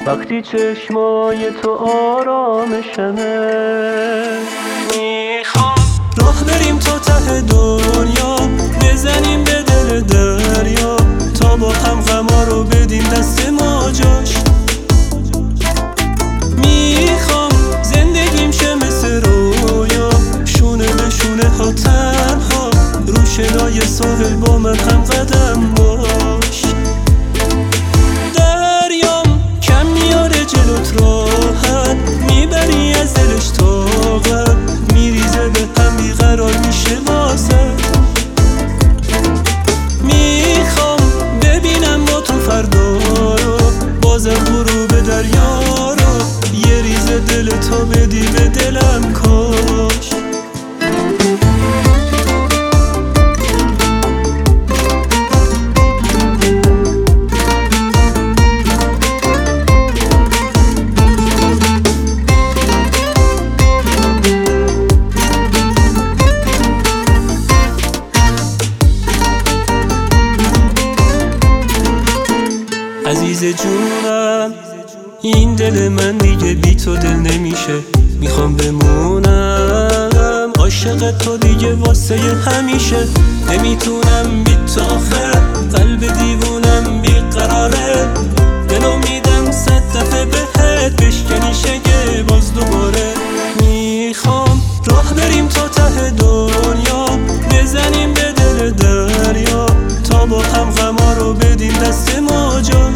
وقتی چشمای تو آرامشمه. میخوام راه بریم تا ته دنیا، بزنیم به دل دریا، تا با هم غما رو بدیم دست ما جاش. میخوام زندگیم شه مثل رویا، شونه به شونه ها تنها، رو شنای ساحل با من هم قدم باش. دریام کم میاره جلوت راحت، میبری از دلش طاقت، میریزه به هم بیقرار میشه واسه. میخوام ببینم با تو فردا رو، بازم غروب دریا رو، یه ریزه دل تو بدی به دلم کاش. عزیز جونم این دل من دیگه بی تو دل نمیشه، میخوام بمونم عاشق تو دیگه واسه همیشه. نمیتونم بی تو آخه، قلب دیوونم بیقراره، دلو میدم 100 دفعه بهت بشکنی شگه باز دوباره. میخوام راه بریم تا ته دنیا، بزنیم به دل دریا، تا با هم غما رو بدیم دست ما جاش.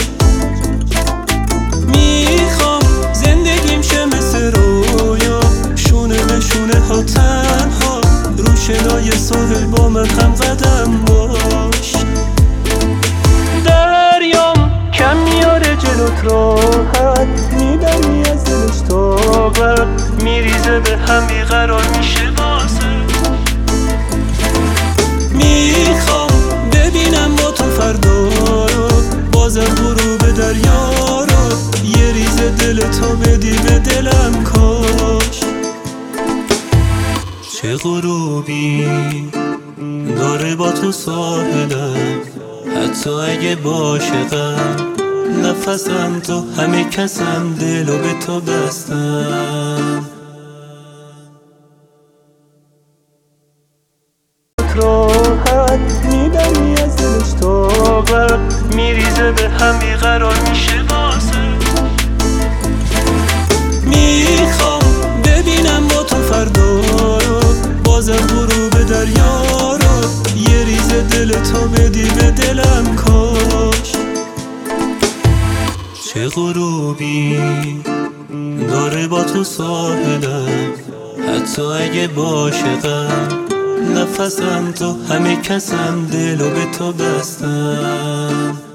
میخوام زندگیم شه مثل رویا، شونه به شونه ها تنها، رو شنای ساحل با من هم قدم باش. دریام کم میاره جلوت راحت، میبری از دلش طاقت، میریزه به هم بیقرار میشه واسه. میخوام ببینم با تو فردا رو، بازم غروب دریا رو، یه ریزه دل تو بدی به دلم کاش. چه غروبی داره با تو ساحلم، حتی اگه عاشقم نفسم تو همه کسم، دلو به تو بستم. راحت میبری از دلش طاقت، میریزه به هم بیقرار میشه واسه. میخوام ببینم با تو فردا رو، بازم غروب دریا رو، یه ریزه دل تو بدی به دلم کاش. چه غروبی داره با تو ساحلم، حتی اگه عاشقم نفسم تو همه کسم، دلو به تو بستم.